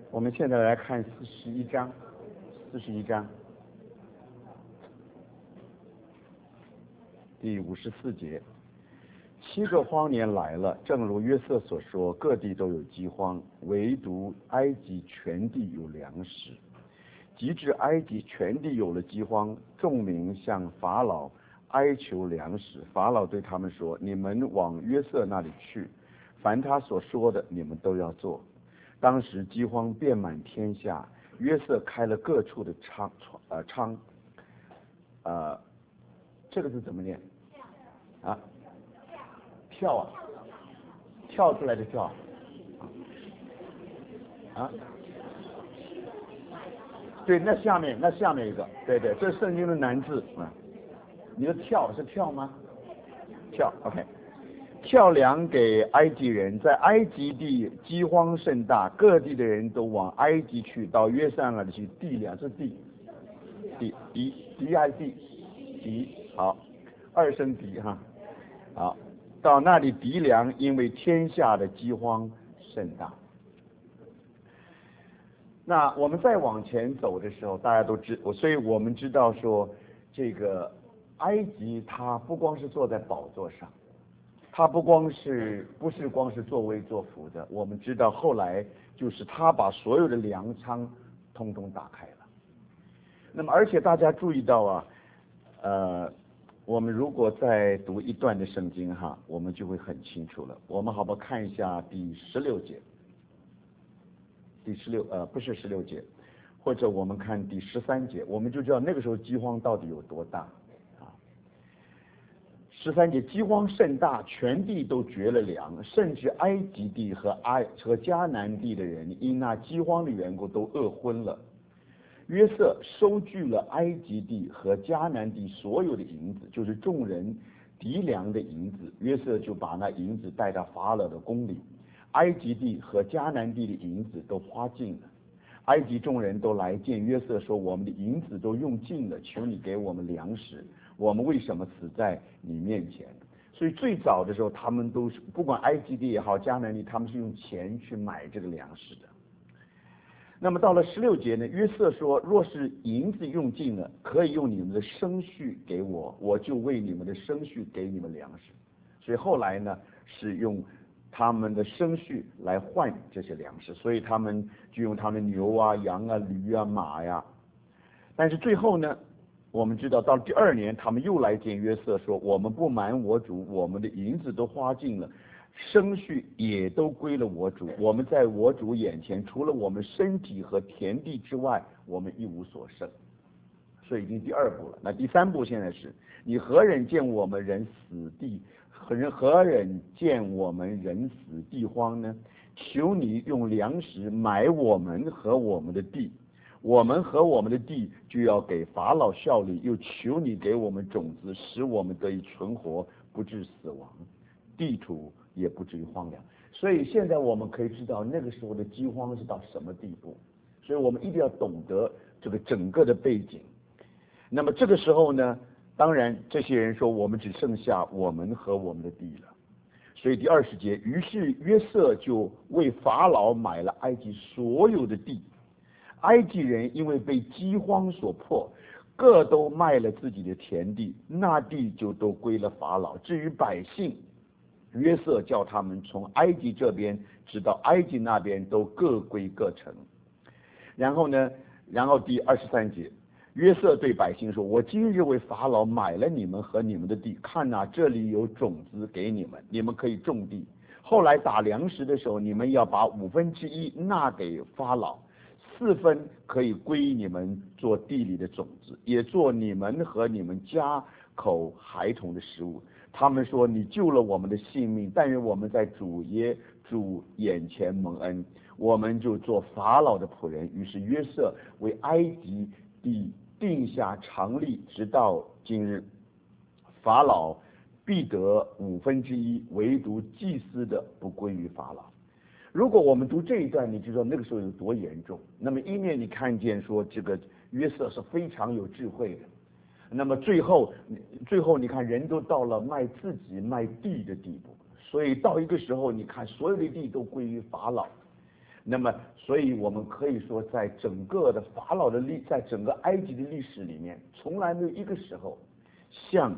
我们现在来看41章，第54节。7个荒年来了，正如约瑟所说，各地都有饥荒，唯独埃及全地有粮食。及至埃及全地有了饥荒，众民向法老哀求粮食。法老对他们说：你们往约瑟那里去，凡他所说的，你们都要做。当时饥荒遍满天下，约瑟开了各处的仓，这个字怎么念？啊？跳啊？跳出来的跳？啊？对，那下面一个，对，这是圣经的难字啊。你的跳是跳吗？跳 ，OK。跳粮给埃及人，在埃及地饥荒甚大，各地的人都往埃及去，到约瑟那里去递粮，是递还是递？好，二声递哈。好，到那里递粮，因为天下的饥荒甚大。那我们再往前走的时候，大家都所以我们知道说，这个埃及它不光是坐在宝座上。他不是光是作威作福的，我们知道后来就是他把所有的粮仓通通打开了。那么而且大家注意到啊，我们如果再读一段的圣经哈，我们就会很清楚了。我们好不好看一下第16节？不是16节，或者我们看第13节，我们就知道那个时候饥荒到底有多大。13节，饥荒甚大，全地都绝了粮，甚至埃及地和迦南地的人因那饥荒的缘故都饿昏了。约瑟收据了埃及地和迦南地所有的银子，就是众人籴粮的银子，约瑟就把那银子带到法老的宫里。埃及地和迦南地的银子都花尽了。埃及众人都来见约瑟说：我们的银子都用尽了，求你给我们粮食，我们为什么死在你面前？所以最早的时候，他们都是不管埃及地也好，迦南地，他们是用钱去买这个粮食的。那么到了16节呢，约瑟说：若是银子用尽了，可以用你们的生畜给我，我就为你们的生畜给你们粮食。所以后来呢，是用他们的生畜来换这些粮食，所以他们就用他们的牛啊、羊啊、驴啊、马呀。但是最后呢，我们知道到第2年，他们又来见约瑟说：我们不瞒我主，我们的银子都花尽了，生畜也都归了我主，我们在我主眼前，除了我们身体和田地之外，我们一无所剩。所以已经第2步了。那第3步现在是：你何忍见我们人死地？何忍见我们人死地荒呢？求你用粮食买我们和我们的地，我们和我们的地就要给法老效力，又求你给我们种子，使我们得以存活，不致死亡，地土也不至于荒凉。所以现在我们可以知道那个时候的饥荒是到什么地步，所以我们一定要懂得这个整个的背景。那么这个时候呢，当然这些人说我们只剩下我们和我们的地了。所以第20节，于是约瑟就为法老买了埃及所有的地。埃及人因为被饥荒所迫，各都卖了自己的田地，那地就都归了法老。至于百姓，约瑟叫他们从埃及这边直到埃及那边都各归各城。然后第23节，约瑟对百姓说：我今日为法老买了你们和你们的地，看哪，这里有种子给你们，你们可以种地。后来打粮食的时候，你们要把1/5纳给法老，4分可以归你们做地里的种子，也做你们和你们家口孩童的食物。他们说：你救了我们的性命，但愿我们在主眼前蒙恩，我们就做法老的仆人。于是约瑟为埃及地定下常例，直到今日。法老必得1/5，唯独祭司的不归于法老。如果我们读这一段，你就知道那个时候有多严重。那么一面你看见说这个约瑟是非常有智慧的，那么最后你看人都到了卖自己卖地的地步，所以到一个时候你看所有的地都归于法老。 那么，所以我们可以说，在整个的法老的在整个埃及的历史里面，从来没有一个时候像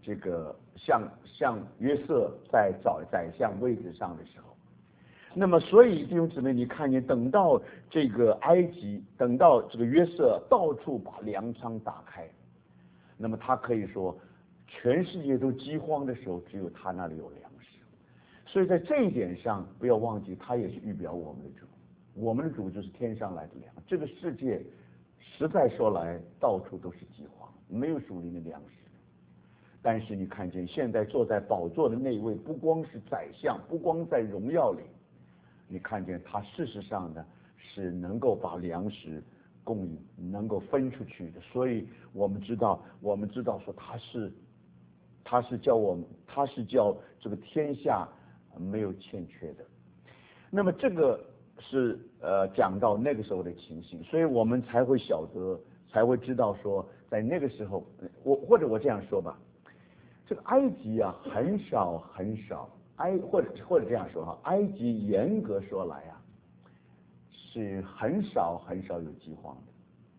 约瑟在宰相位置上的时候。那么，所以弟兄姊妹，你看见等到这个埃及，等到这个约瑟到处把粮仓打开，那么他可以说，全世界都饥荒的时候，只有他那里有粮食。所以在这一点上，不要忘记，他也是预表我们的主。我们的主就是天上来的粮。这个世界实在说来，到处都是饥荒，没有属灵的粮食。但是你看见现在坐在宝座的那一位，不光是宰相，不光在荣耀里，你看见他事实上呢是能够把粮食供应，能够分出去的。所以我们知道说他是叫这个天下没有欠缺的。那么这个是讲到那个时候的情形，所以我们才会晓得，才会知道说，在那个时候，或者我这样说吧，这个埃及啊，很少或者这样说哈，埃及严格说来啊，是很少有饥荒的。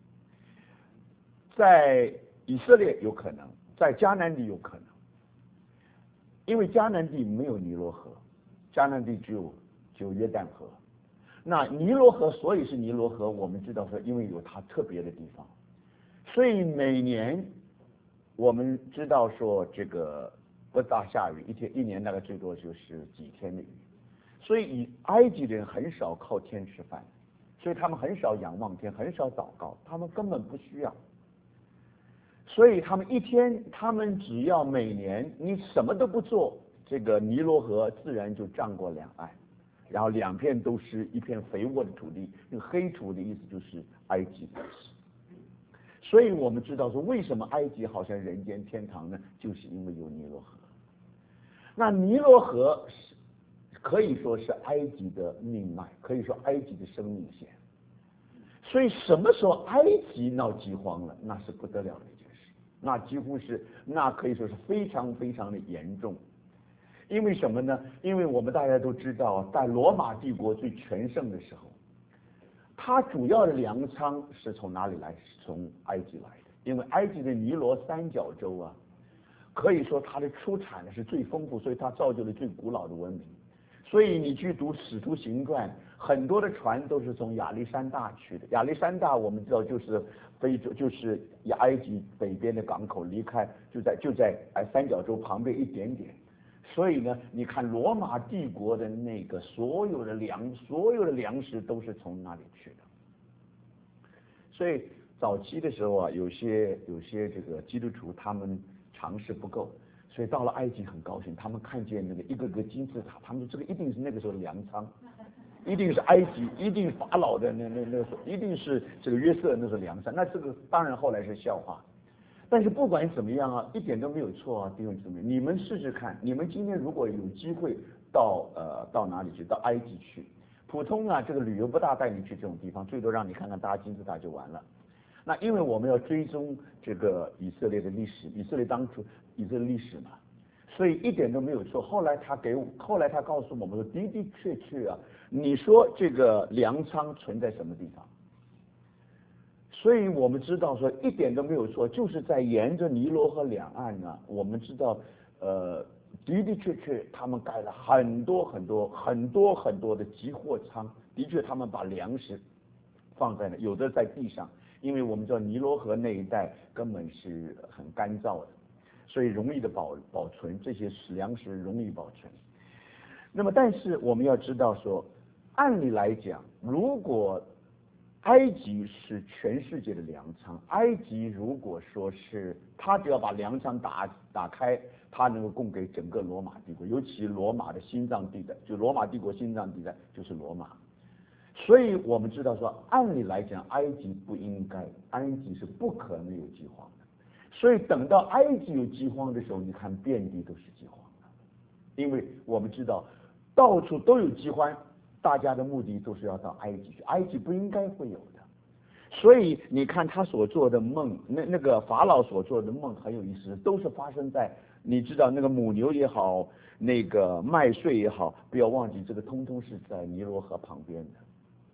在以色列有可能，在迦南地有可能，因为迦南地没有尼罗河，迦南地只有约旦河。那尼罗河所以是尼罗河，我们知道说，因为有它特别的地方，所以每年我们知道说这个不大下雨，一年大概最多就是几天的雨。所以埃及人很少靠天吃饭，所以他们很少仰望天，很少祷告，他们根本不需要。所以他们一天，他们只要每年你什么都不做，这个尼罗河自然就涨过两岸，然后两片都是一片肥沃的土地。那个黑土的意思就是埃及的意思。所以我们知道说，为什么埃及好像人间天堂呢？就是因为有尼罗河。那尼罗河可以说是埃及的命脉，可以说埃及的生命线。所以什么时候埃及闹饥荒了，那是不得了的一件事，那几乎是，那可以说是非常的严重。因为什么呢？因为我们大家都知道，在罗马帝国最全盛的时候，它主要的粮仓是从哪里来？是从埃及来的。因为埃及的尼罗三角洲啊，可以说它的出产是最丰富，所以它造就了最古老的文明。所以你去读《使徒行传》，很多的船都是从亚历山大去的。亚历山大我们知道就是非洲，就是埃及北边的港口，离开就在三角洲旁边一点点。所以呢，你看罗马帝国的那个所有的粮食都是从那里去的。所以早期的时候啊，有些这个基督徒他们尝试不够，所以到了埃及很高兴，他们看见那个一个个金字塔，他们说这个一定是那个时候的粮仓，一定是埃及，一定法老的一定是这个约瑟那是粮仓。那这个当然后来是笑话。但是不管怎么样啊，一点都没有错啊，弟兄姊妹，你们试试看，你们今天如果有机会到哪里去？到埃及去。普通啊，这个旅游不大带你去这种地方，最多让你看看搭金字塔就完了。那因为我们要追踪这个以色列的历史，以色列历史嘛，所以一点都没有错。后来他告诉我们说，的确啊，你说这个粮仓存在什么地方？所以我们知道说一点都没有错，就是在沿着尼罗河两岸呢，我们知道的确他们盖了很多的集货仓，的确他们把粮食放在那，有的在地上，因为我们知道尼罗河那一带根本是很干燥的，所以容易的保存这些粮食，容易保存。那么但是我们要知道说，按理来讲，如果埃及是全世界的粮仓，埃及如果说是他只要把粮仓打开，他能够供给整个罗马帝国，尤其罗马的心脏地带，就罗马帝国心脏地带就是罗马。所以我们知道说，按理来讲，埃及是不可能有饥荒的。所以等到埃及有饥荒的时候，你看遍地都是饥荒的，因为我们知道到处都有饥荒。大家的目的都是要到埃及去，埃及不应该会有的。所以你看他所做的梦，那个法老所做的梦很有意思，都是发生在你知道那个母牛也好，那个麦穗也好，不要忘记这个通通是在尼罗河旁边的。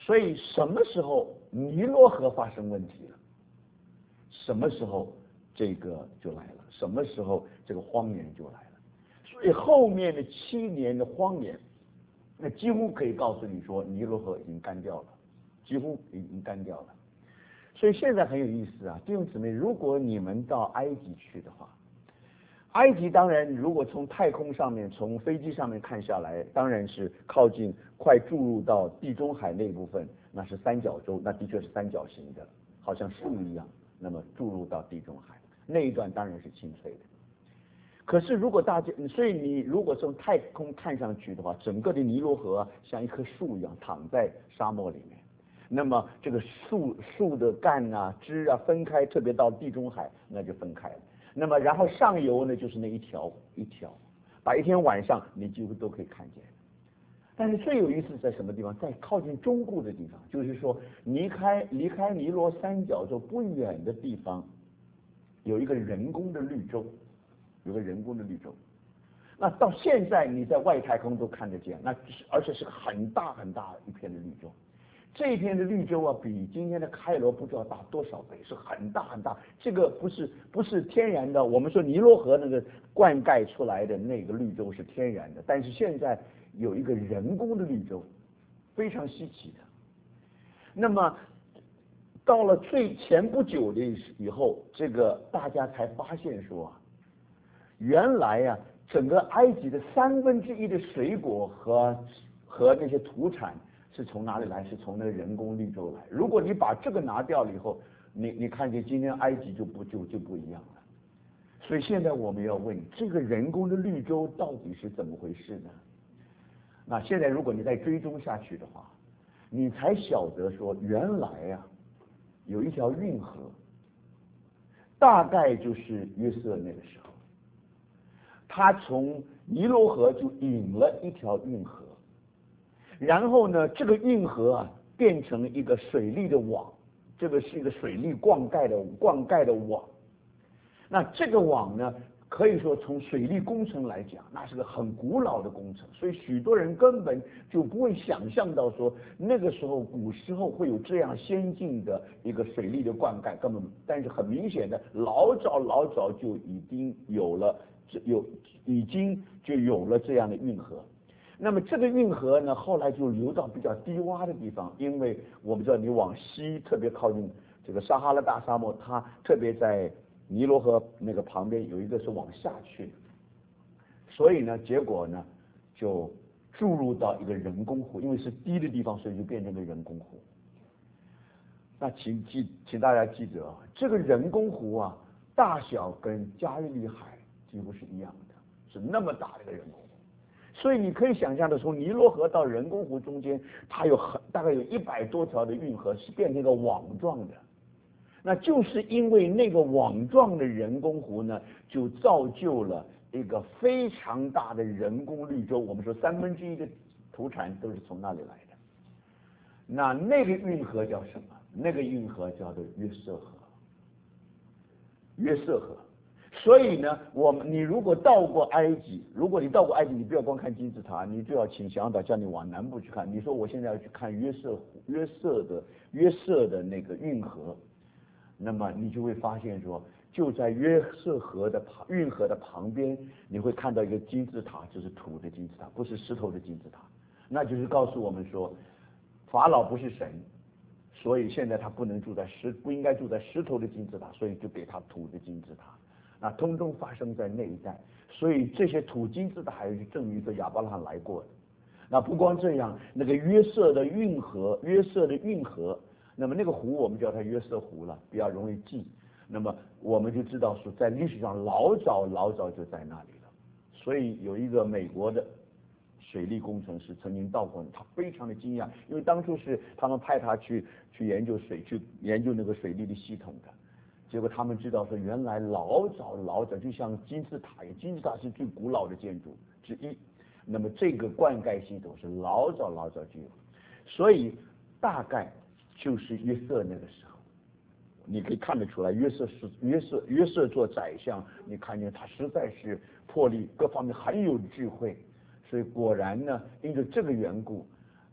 所以什么时候尼罗河发生问题了，什么时候这个就来了，什么时候这个荒年就来了。所以后面的7年的荒年，那几乎可以告诉你说尼罗河已经干掉了，几乎已经干掉了。所以现在很有意思啊，弟兄姊妹，如果你们到埃及去的话，埃及当然如果从太空上面从飞机上面看下来，当然是靠近快注入到地中海那部分，那是三角洲，那的确是三角形的，好像树一样，那么注入到地中海那一段当然是清脆的。可是如果大家，所以你如果从太空看上去的话，整个的尼罗河像一棵树一样躺在沙漠里面，那么这个树的干啊枝啊分开，特别到地中海那就分开了。那么然后上游呢就是那一条一条，白天晚上你几乎都可以看见。但是最有意思在什么地方？在靠近中部的地方，就是说离开尼罗三角洲不远的地方，有一个人工的绿洲。有个人工的绿洲，那到现在你在外太空都看得见，那而且是很大很大一片的绿洲。这一片的绿洲啊，比今天的开罗不知道大多少倍，是很大很大。这个不是天然的，我们说尼罗河那个灌溉出来的那个绿洲是天然的，但是现在有一个人工的绿洲，非常稀奇的。那么到了最前不久的以后，这个大家才发现说啊，原来呀，整个埃及的1/3的水果和那些土产是从哪里来？是从那个人工绿洲来。如果你把这个拿掉了以后，你看见今天埃及就不一样了。所以现在我们要问，这个人工的绿洲到底是怎么回事呢？那现在如果你再追踪下去的话，你才晓得说，原来呀有一条运河，大概就是约瑟那个时候。他从尼罗河就引了一条运河，然后呢，这个运河啊变成一个水利的网，这个是一个水利灌溉的网。那这个网呢，可以说从水利工程来讲，那是个很古老的工程，所以许多人根本就不会想象到说那个时候古时候会有这样先进的一个水利的灌溉，根本。但是很明显的，老早就已经有了。已经就有了这样的运河。那么这个运河呢，后来就流到比较低洼的地方，因为我们知道你往西，特别靠近这个撒哈拉大沙漠，它特别在尼罗河那个旁边有一个是往下去，所以呢，结果呢就注入到一个人工湖，因为是低的地方，所以就变成个人工湖。那请大家记得啊，这个人工湖啊，大小跟加利利海几乎是一样的，是那么大的一个人工湖。所以你可以想象的，从尼罗河到人工湖中间，它大概有100多条的运河，是变成一个网状的。那就是因为那个网状的人工湖呢，就造就了一个非常大的人工绿洲。我们说1/3的土产都是从那里来的。那个运河叫什么？那个运河叫做约瑟河。约瑟河。所以呢，你如果到过埃及，你不要光看金字塔，你就要请向导叫你往南部去看。你说我现在要去看约瑟的那个运河，那么你就会发现说，就在约瑟河的运河的旁边，你会看到一个金字塔，就是土的金字塔，不是石头的金字塔。那就是告诉我们说，法老不是神，所以现在他不应该住在石头的金字塔，所以就给他土的金字塔。那通通发生在那一带，所以这些土金字塔还是证明说亚伯拉罕来过的。那不光这样，那个约瑟的运河，那么那个湖我们叫它约瑟湖了，比较容易记。那么我们就知道说，在历史上老早就在那里了。所以有一个美国的水利工程师曾经到过，他非常的惊讶，因为当初是他们派他去研究研究那个水利的系统的。结果他们知道说，原来老早就像金字塔一样，金字塔是最古老的建筑之一。那么这个灌溉系统是老早就有，所以大概就是约瑟那个时候，你可以看得出来，约瑟做宰相，你看见他实在是魄力各方面很有智慧，所以果然呢，因着这个缘故，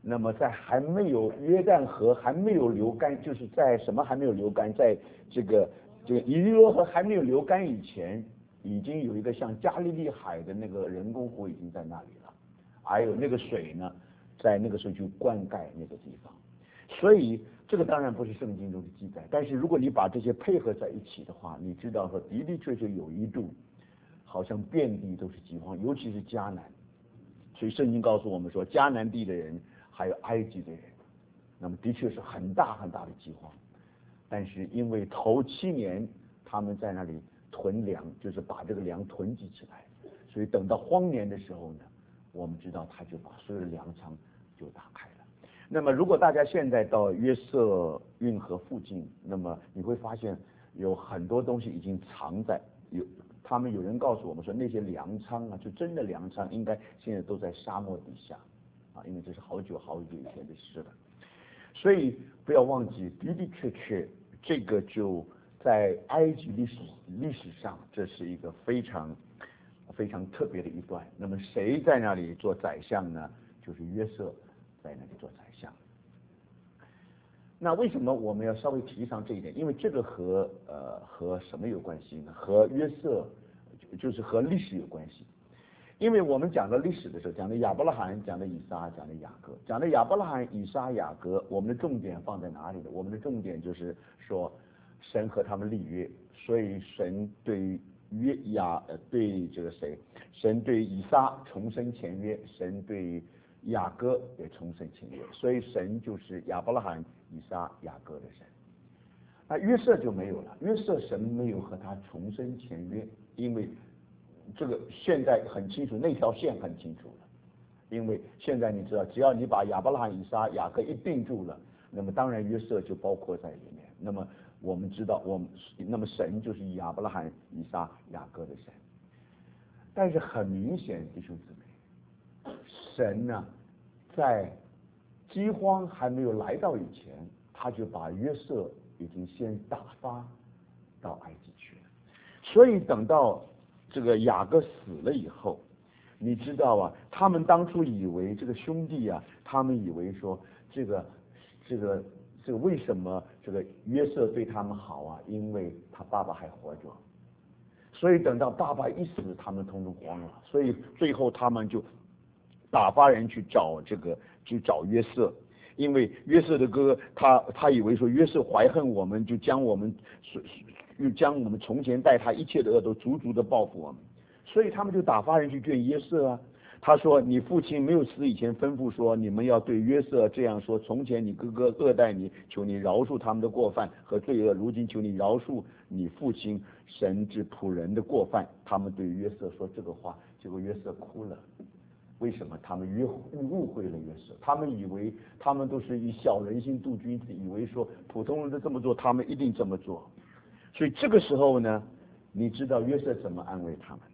那么在还没有约旦河还没有流干，就是在什么还没有流干，在这个以利罗河还没有流干以前，已经有一个像加利利海的那个人工湖已经在那里了，还有那个水呢，在那个时候就灌溉那个地方。所以这个当然不是圣经中的记载，但是如果你把这些配合在一起的话，你知道说的的确确有一度好像遍地都是饥荒，尤其是迦南。所以圣经告诉我们说，迦南地的人还有埃及的人，那么的确是很大很大的饥荒。但是因为头7年他们在那里囤粮，就是把这个粮囤积起来，所以等到荒年的时候呢，我们知道他就把所有的粮仓就打开了。那么如果大家现在到约瑟运河附近，那么你会发现有很多东西已经藏在他们有人告诉我们说，那些粮仓啊，就真的粮仓应该现在都在沙漠底下啊，因为这是好久好久以前的事了。所以不要忘记，的的确确这个就在埃及历史上，这是一个非常非常特别的一段。那么谁在那里做宰相呢？就是约瑟在那里做宰相。那为什么我们要稍微提上这一点？因为这个和什么有关系呢？和约瑟就是和历史有关系。因为我们讲到历史的时候，讲的亚伯拉罕，讲的以撒，讲的雅各，讲的亚伯拉罕、以撒、雅各，我们的重点放在哪里呢？我们的重点就是说，神和他们立约，所以神对对这个谁，神对以撒重申前约，神对雅各也重申前约，所以神就是亚伯拉罕、以撒、雅各的神。那约瑟就没有了，约瑟神没有和他重申前约，因为这个现在很清楚，那条线很清楚了。因为现在你知道，只要你把亚伯拉罕、以撒、雅各一定住了，那么当然约瑟就包括在里面。那么我们知道，那么神就是亚伯拉罕、以撒、雅各的神。但是很明显，弟兄姊妹，神呢，在饥荒还没有来到以前，他就把约瑟已经先打发到埃及去了。所以等到这个雅各死了以后，你知道啊，他们当初以为这个兄弟啊，他们以为说这个为什么这个约瑟对他们好啊？因为他爸爸还活着。所以等到爸爸一死，他们通通慌了。所以最后他们就打发人去找约瑟，因为约瑟的哥哥他以为说约瑟怀恨我们，就将我们从前待他一切的恶都足足的报复我们。所以他们就打发人去见约瑟啊。他说，你父亲没有死以前吩咐说，你们要对约瑟这样说，从前你哥哥恶待你，求你饶恕他们的过犯和罪恶，如今求你饶恕你父亲神之仆人的过犯。他们对约瑟说这个话，结果约瑟哭了。为什么？他们误会了约瑟，他们以为他们都是以小人心度君子，以为说普通人都这么做，他们一定这么做。所以这个时候呢，你知道约瑟怎么安慰他们？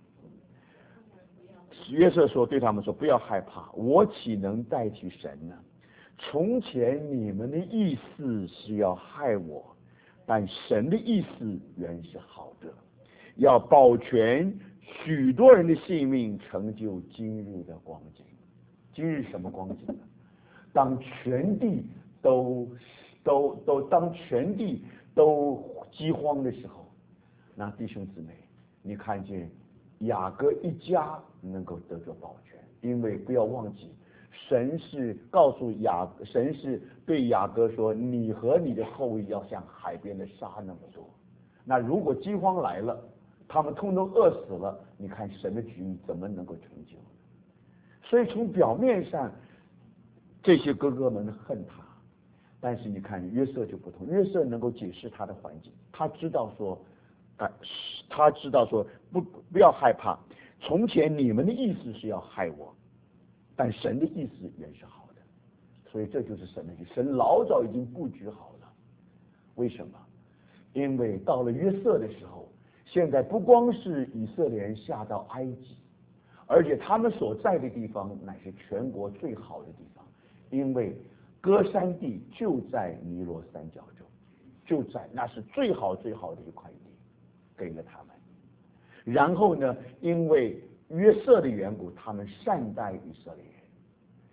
约瑟说，对他们说，不要害怕，我岂能代替神呢？从前你们的意思是要害我，但神的意思原是好的，要保全许多人的性命，成就今日的光景。今日什么光景呢？当全地都饥荒的时候，那弟兄姊妹，你看见雅各一家能够得着保全，因为不要忘记，神是对雅各说，你和你的后裔要像海边的沙那么多。那如果饥荒来了，他们通通饿死了，你看神的旨意怎么能够成就？所以从表面上，这些哥哥们恨他，但是你看约瑟就不同，约瑟能够解释他的环境，他知道说不要害怕，从前你们的意思是要害我，但神的意思原是好的。所以这就是神的意思，神老早已经布局好了。为什么？因为到了约瑟的时候，现在不光是以色列人下到埃及，而且他们所在的地方乃是全国最好的地方，因为歌珊地就在尼罗三角洲，那是最好最好的一块地，给了他们。然后呢，因为约瑟的缘故，他们善待以色列人，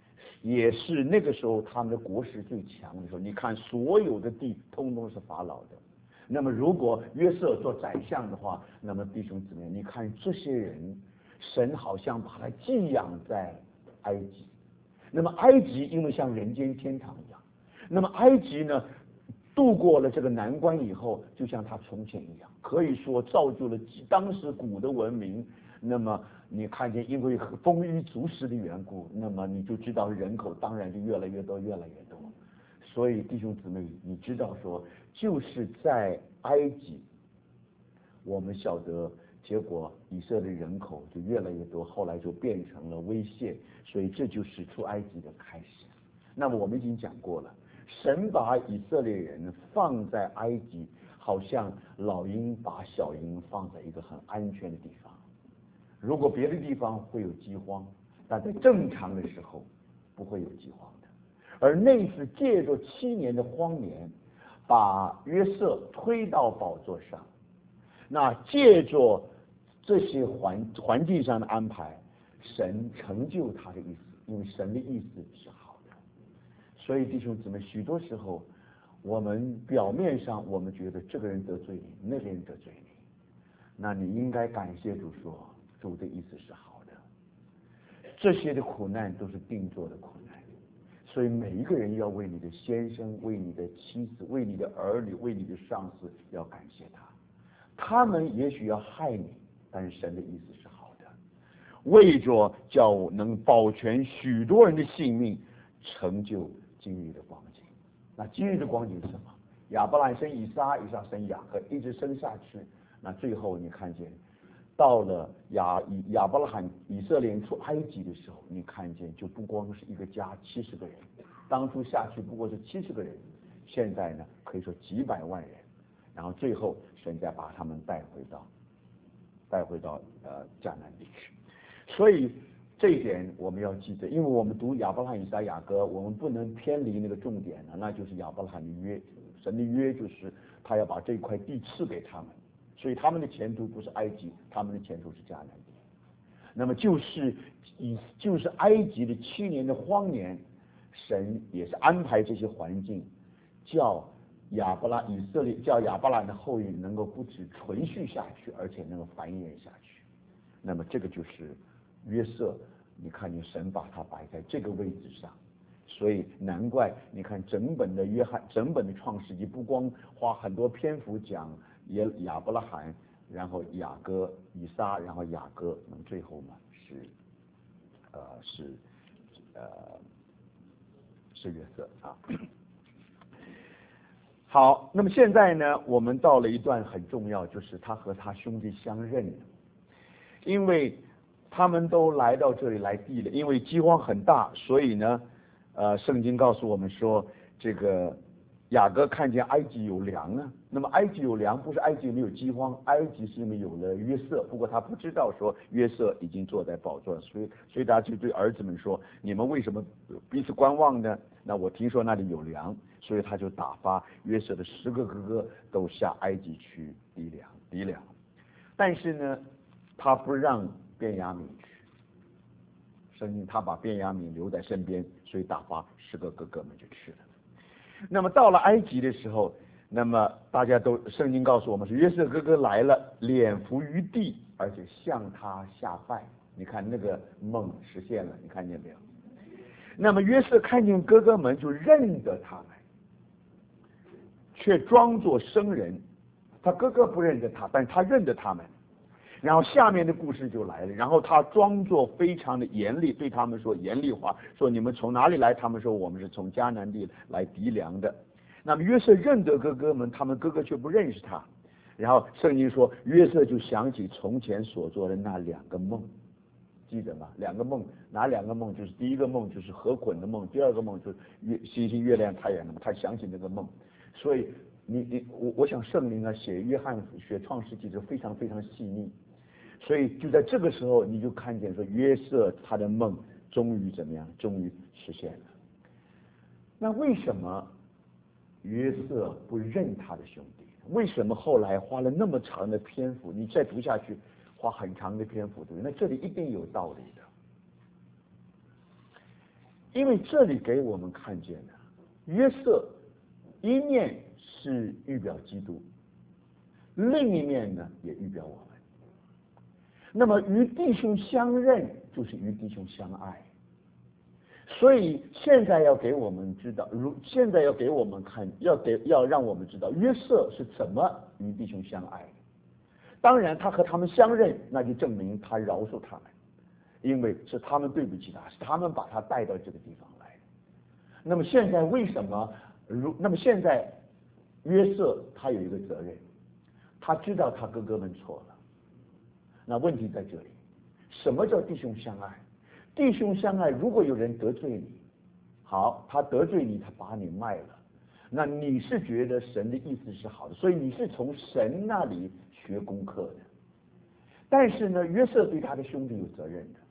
也是那个时候他们的国势最强的时候。你看所有的地通通是法老的。那么如果约瑟做宰相的话，那么弟兄姊妹，你看这些人，神好像把他寄养在埃及。那么埃及因为像人间天堂一样，那么埃及呢，度过了这个难关以后，就像他从前一样，可以说造就了当时古的文明。那么你看见，因为丰衣足食的缘故，那么你就知道人口当然就越来越多，越来越多。所以弟兄姊妹，你知道说，就是在埃及，我们晓得结果以色列人口就越来越多，后来就变成了危险，所以这就是出埃及的开始。那么我们已经讲过了，神把以色列人放在埃及，好像老鹰把小鹰放在一个很安全的地方。如果别的地方会有饥荒，但在正常的时候不会有饥荒的。而那次借着7年的荒年，把约瑟推到宝座上，那借着这些环境上的安排，神成就他的意思，因为神的意思是好的。所以弟兄姊妹，许多时候我们表面上我们觉得这个人得罪你，那个人得罪你，那你应该感谢主说，主的意思是好的。这些的苦难都是定做的苦难，所以每一个人要为你的先生、为你的妻子、为你的儿女、为你的上司要感谢他。他们也许要害你，但是神的意思是好的，为着叫能保全许多人的性命，成就今日的光景。那今日的光景是什么？亚伯兰生以撒，以撒生雅各，一直生下去。那最后你看见，到了亚伯拉罕以色列人出埃及的时候，你看见就不光是一个家70个人，当初下去不过是70个人，现在呢可以说几百万人，然后最后神再把他们带回到迦南地区。所以这一点我们要记得，因为我们读亚伯拉罕以撒雅各，我们不能偏离那个重点的，那就是亚伯拉罕的约。神的约就是他要把这块地赐给他们，所以他们的前途不是埃及，他们的前途是迦南地。那么就是埃及的7年的荒年，神也是安排这些环境，叫亚伯兰的后裔能够不止存续下去，而且能够繁衍下去。那么这个就是约瑟，你看见神把他摆在这个位置上，所以难怪你看整本的创世纪不光花很多篇幅讲亚伯拉罕，然后雅各、以撒，然后雅各，那么最后呢是约瑟啊。好，那么现在呢，我们到了一段很重要，就是他和他兄弟相认，因为他们都来到这里来地了，因为饥荒很大，所以呢，圣经告诉我们说，这个雅各看见埃及有粮啊。那么埃及有粮，不是埃及没有饥荒，埃及是因为有了约瑟，不过他不知道说约瑟已经坐在宝座上，所以他就对儿子们说，你们为什么彼此观望呢？那我听说那里有粮，所以他就打发约瑟的10个哥哥都下埃及去籴粮，但是呢，他不让便雅悯去，圣经他把便雅悯留在身边，所以打发10个哥哥们就去了。那么到了埃及的时候，那么大家都圣经告诉我们是约瑟哥哥来了，脸伏于地，而且向他下拜。你看那个梦实现了，你看见没有？那么约瑟看见哥哥们就认得他们，却装作生人。他哥哥不认得他，但是他认得他们。然后下面的故事就来了，然后他装作非常的严厉，对他们说严厉话，说你们从哪里来？他们说我们是从迦南地来籴粮的。那么约瑟认得哥哥们，他们哥哥却不认识他。然后圣经说，约瑟就想起从前所做的那2个梦，记得吗？2个梦，哪2个梦？就是第一个梦就是河捆的梦，第二个梦就是星星、月亮、太阳的梦。他想起那个梦，所以我想圣灵啊写约翰学创世纪就非常非常细腻。所以就在这个时候，你就看见说约瑟他的梦终于怎么样？终于实现了。那为什么约瑟不认他的兄弟？为什么后来花了那么长的篇幅？你再读下去，花很长的篇幅，对不对？那这里一定有道理的。 因为这里给我们看见的约瑟一面是预表基督，另一面呢也预表我们。那么与弟兄相认就是与弟兄相爱，所以现在要给我们知道，现在要给我们看，要让我们知道约瑟是怎么与弟兄相爱的。当然他和他们相认，那就证明他饶恕他们，因为是他们对不起他，是他们把他带到这个地方来。那么现在为什么那么现在约瑟他有一个责任，他知道他哥哥们错了。那问题在这里，什么叫弟兄相爱？弟兄相爱，如果有人得罪你，好，他得罪你，他把你卖了，那你是觉得神的意思是好的，所以你是从神那里学功课的。但是呢，约瑟对他的兄弟有责任的，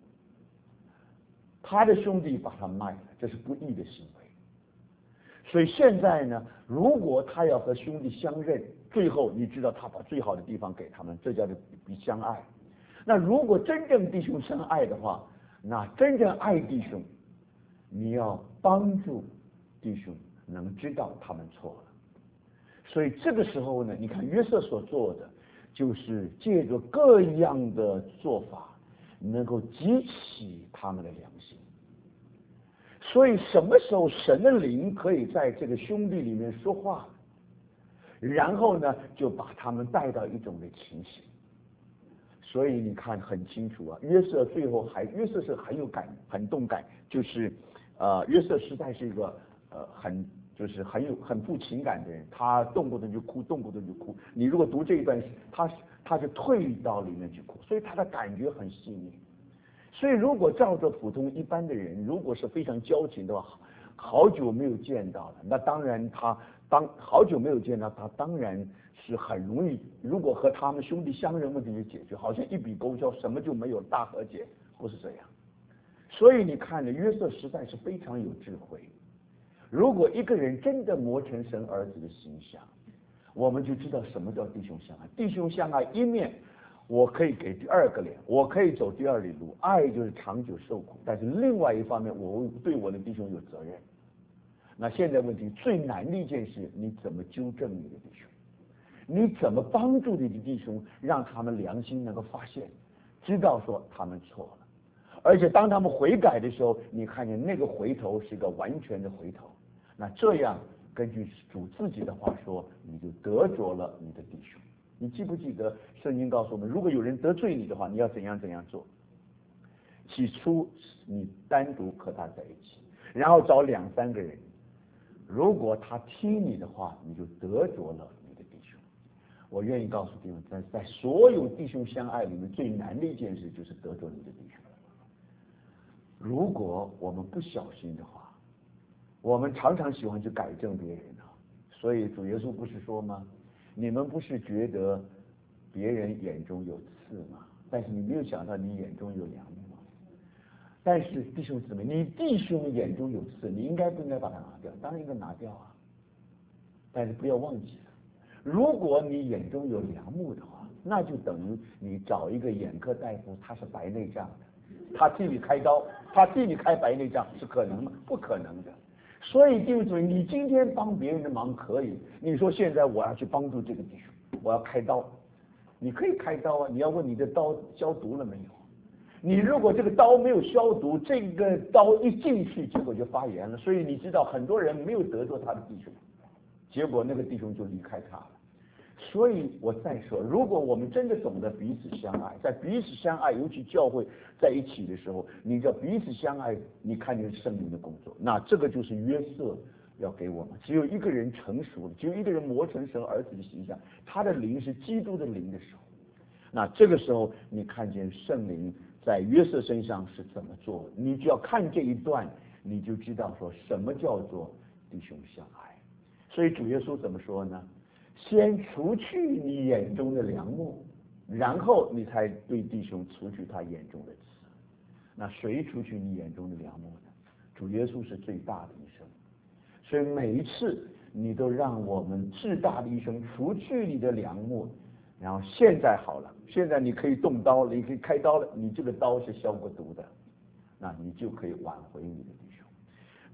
他的兄弟把他卖了，这是不义的行为。所以现在呢，如果他要和兄弟相认，最后你知道他把最好的地方给他们，这叫做相爱。那如果真正弟兄相爱的话，那真正爱弟兄，你要帮助弟兄能知道他们错了。所以这个时候呢，你看约瑟所做的，就是借着各样的做法，能够激起他们的良心。所以什么时候神的灵可以在这个兄弟里面说话，然后呢就把他们带到一种的情形。所以你看很清楚啊，约瑟最后约瑟是很有感很动感，就是约瑟实在是一个就是很富情感的人，他动不动就哭，动不动就哭。你如果读这一段，他就退到里面去哭，所以他的感觉很细腻。所以如果照着普通一般的人，如果是非常交情的话，好久没有见到了，那当然好久没有见到他，当然是很容易，如果和他们兄弟相认，问题就解决，好像一笔勾销，什么就没有，大和解，不是这样。所以你看呢，约瑟实在是非常有智慧。如果一个人真的磨成神儿子的形象，我们就知道什么叫弟兄相爱。弟兄相爱，一面我可以给第二个脸，我可以走第二里路，爱就是长久受苦。但是另外一方面，我对我的弟兄有责任。那现在问题最难的一件事，你怎么纠正你的弟兄？你怎么帮助你的弟兄，让他们良心能够发现，知道说他们错了，而且当他们悔改的时候，你看见那个回头是一个完全的回头。那这样根据主自己的话说，你就得着了你的弟兄。你记不记得圣经告诉我们，如果有人得罪你的话，你要怎样做？起初你单独和他在一起，然后找2、3个人，如果他听你的话，你就得着了你的弟兄。我愿意告诉弟兄，在所有弟兄相爱里面最难的一件事就是得着你的弟兄。如果我们不小心的话，我们常常喜欢去改正别人啊。所以主耶稣不是说吗？你们不是觉得别人眼中有刺吗？但是你没有想到你眼中有梁木吗？但是弟兄姊妹，你弟兄眼中有刺，你应该不应该把它拿掉？当然应该拿掉啊。但是不要忘记了，如果你眼中有梁木的话，那就等于你找一个眼科大夫，他是白内障的，他替你开刀，他替你开白内障是可能吗？不可能的。所以弟兄姊妹，你今天帮别人的忙可以，你说现在我要去帮助这个弟兄，我要开刀，你可以开刀啊，你要问你的刀消毒了没有？你如果这个刀没有消毒，这个刀一进去，结果就发炎了。所以你知道很多人没有得着他的弟兄，结果那个弟兄就离开他了。所以我再说，如果我们真的懂得彼此相爱，在彼此相爱，尤其教会在一起的时候，你叫彼此相爱，你看见圣灵的工作，那这个就是约瑟要给我们。只有一个人成熟了，只有一个人磨成神儿子的形象，他的灵是基督的灵的时候，那这个时候你看见圣灵在约瑟身上是怎么做的，你只要看这一段，你就知道说什么叫做弟兄相爱。所以主耶稣怎么说呢？先除去你眼中的梁木，然后你才对弟兄除去他眼中的刺。那谁除去你眼中的梁木呢？主耶稣是最大的医生。所以每一次你都让我们至大的医生除去你的梁木，然后现在好了，现在你可以动刀了，你可以开刀了，你这个刀是消过毒的，那你就可以挽回你的弟兄。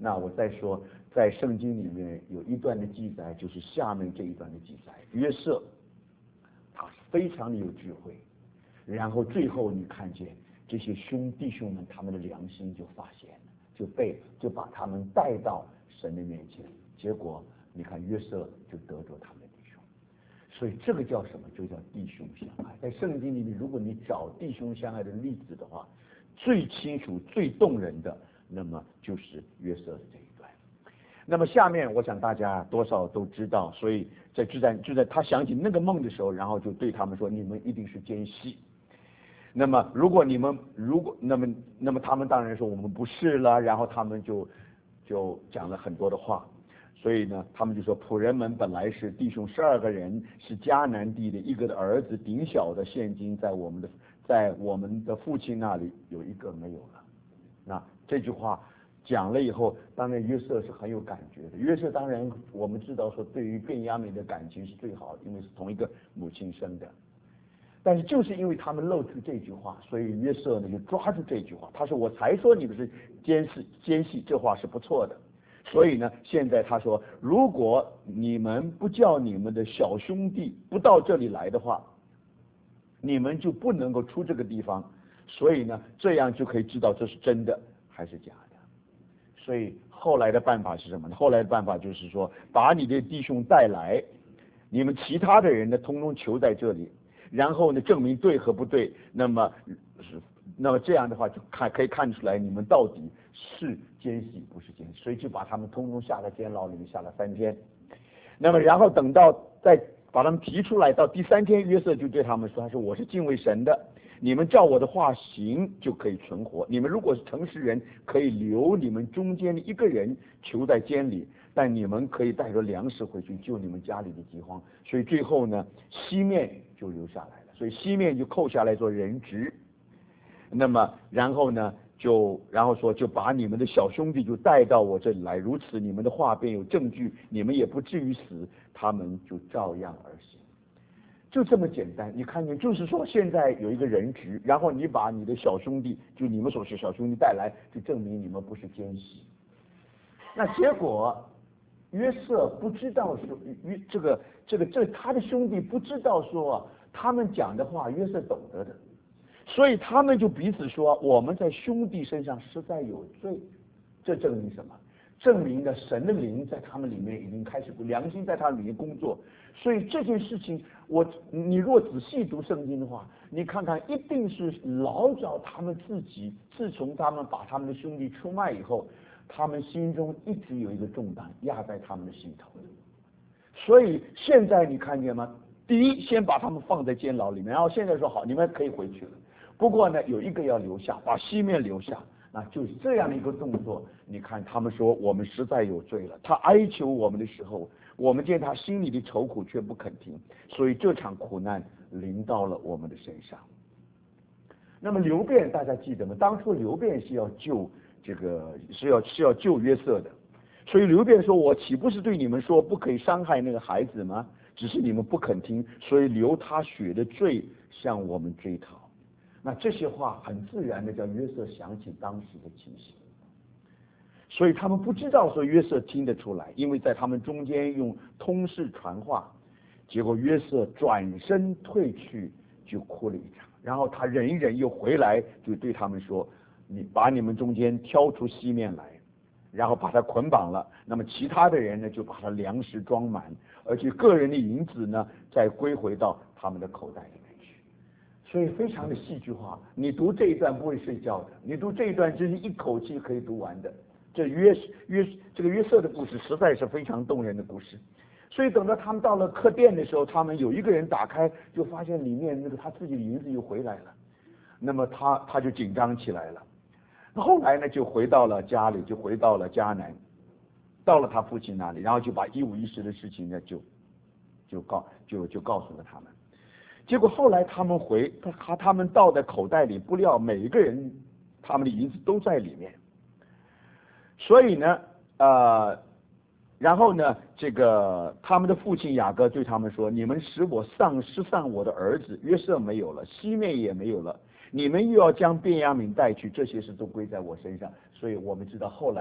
那我再说，在圣经里面有一段的记载，就是下面这一段的记载。约瑟他非常的有智慧，然后最后你看见这些弟兄们，他们的良心就发现了，就把他们带到神的面前，结果你看约瑟就得着他们的弟兄。所以这个叫什么？就叫弟兄相爱。在圣经里面，如果你找弟兄相爱的例子的话，最清楚最动人的，那么就是约瑟的这一段。那么下面我想大家多少都知道，所以就在他想起那个梦的时候，然后就对他们说，你们一定是奸细。那么那么他们当然说我们不是了，然后他们就讲了很多的话。所以呢，他们就说仆人们本来是弟兄12个人，是迦南地的一个的儿子，顶小的，现今在我们的父亲那里有一个没有了。那这句话讲了以后，当然约瑟是很有感觉的。约瑟当然我们知道说，对于便雅悯的感情是最好的，因为是同一个母亲生的。但是就是因为他们露出这句话，所以约瑟呢就抓住这句话，他说我才说你们是奸细，这话是不错的。所以呢，现在他说，如果你们不叫你们的小兄弟不到这里来的话，你们就不能够出这个地方。所以呢，这样就可以知道这是真的还是假的。所以后来的办法是什么呢？后来的办法就是说，把你的弟兄带来，你们其他的人呢，通通囚在这里，然后呢，证明对和不对。那么这样的话，就可以看出来你们到底是奸细不是奸细。所以就把他们通通下在监牢里面，下了3天。那么然后等到再把他们提出来，到第3天，约瑟就对他们说，他说我是敬畏神的，你们照我的话行就可以存活。你们如果是诚实人，可以留你们中间的一个人囚在监里，但你们可以带着粮食回去救你们家里的饥荒。所以最后呢，西面就留下来了，所以西面就扣下来做人质。那么然后说就把你们的小兄弟就带到我这里来，如此你们的话便有证据，你们也不至于死。他们就照样而行，就这么简单。你看见，就是说现在有一个人质，然后你把你的小兄弟，就你们所是小兄弟带来，就证明你们不是奸细。那结果约瑟不知道说他的兄弟不知道说他们讲的话约瑟懂得的，所以他们就彼此说，我们在兄弟身上实在有罪。这证明什么？证明了神的灵在他们里面已经开始，良心在他们里面工作。所以这件事情，你若仔细读圣经的话，你看看一定是老早他们自己，自从他们把他们的兄弟出卖以后，他们心中一直有一个重担压在他们的心头。所以现在你看见吗？第一，先把他们放在监牢里面，然后现在说好，你们可以回去了。不过呢，有一个要留下，把西面留下。那就是这样的一个动作。你看他们说我们实在有罪了，他哀求我们的时候，我们见他心里的愁苦却不肯停，所以这场苦难临到了我们的身上。那么流便大家记得吗？当初流便是要救是要救约瑟的，所以流便说，我岂不是对你们说不可以伤害那个孩子吗？只是你们不肯听，所以流他血的罪向我们追讨。那这些话很自然的叫约瑟想起当时的情形，所以他们不知道说约瑟听得出来，因为在他们中间用通事传话，结果约瑟转身退去就哭了一场，然后他忍一忍又回来，就对他们说，你把你们中间挑出西面来，然后把他捆绑了，那么其他的人呢就把他粮食装满，而且个人的银子呢再归回到他们的口袋里面。所以非常的戏剧化，你读这一段不会睡觉的，你读这一段真是一口气可以读完的。这个约瑟的故事实在是非常动人的故事。所以等到他们到了客店的时候，他们有一个人打开，就发现里面那个他自己的银子又回来了，那么他就紧张起来了。后来呢，就回到了家里，就回到了迦南，到了他父亲那里，然后就把一五一十的事情呢就告诉了他们。结果后来他们倒在口袋里，不料每一个人他们的银子都在里面。所以呢然后呢他们的父亲雅各对他们说，你们使我失丧我的儿子约瑟没有了，西面也没有了，你们又要将便雅悯带去，这些事都归在我身上。所以我们知道后来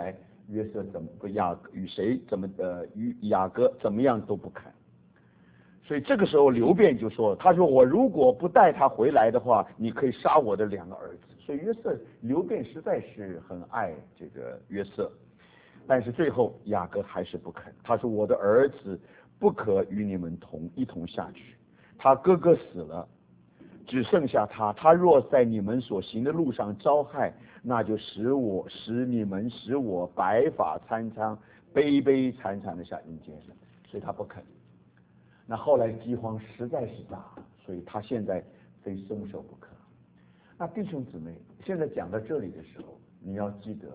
约瑟怎么与谁怎么与雅各怎么样都不肯。所以这个时候刘辩就说，他说我如果不带他回来的话，你可以杀我的2个儿子。所以刘辩实在是很爱这个约瑟，但是最后雅各还是不肯。他说我的儿子不可与你们一同下去，他哥哥死了，只剩下他，他若在你们所行的路上遭害，那就使你们白发苍苍、悲悲惨惨的下阴间。所以他不肯。那后来饥荒实在是大，所以他现在非松手不可。那弟兄姊妹，现在讲到这里的时候，你要记得，